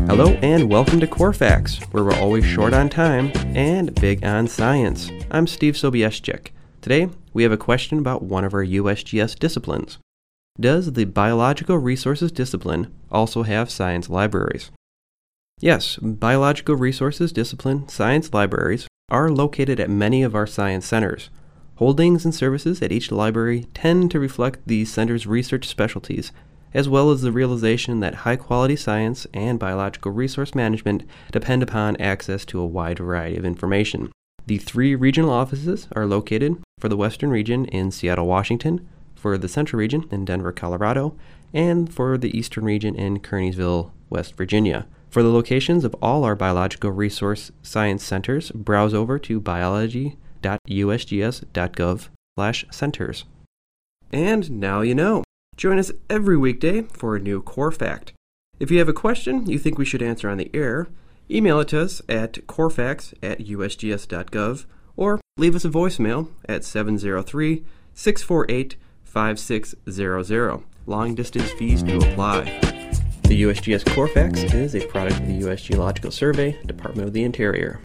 Hello and welcome to Core Facts, where we're always short on time and big on science. I'm Steve Sobieschik. Today, we have a question about one of our USGS disciplines. Does the Biological Resources discipline also have science libraries? Yes, Biological Resources discipline science libraries are located at many of our science centers. Holdings and services at each library tend to reflect the center's research specialties, as well as the realization that high-quality science and biological resource management depend upon access to a wide variety of information. The 3 regional offices are located for the Western region in Seattle, Washington, for the Central region in Denver, Colorado, and for the Eastern region in Kearneysville, West Virginia. For the locations of all our biological resource science centers, browse over to biology.usgs.gov/centers. And now you know. Join us every weekday for a new Core Fact. If you have a question you think we should answer on the air, email it to us at corefacts@usgs.gov or leave us a voicemail at 703-648-5600. Long distance fees do apply. The USGS Core Facts is a product of the U.S. Geological Survey, Department of the Interior.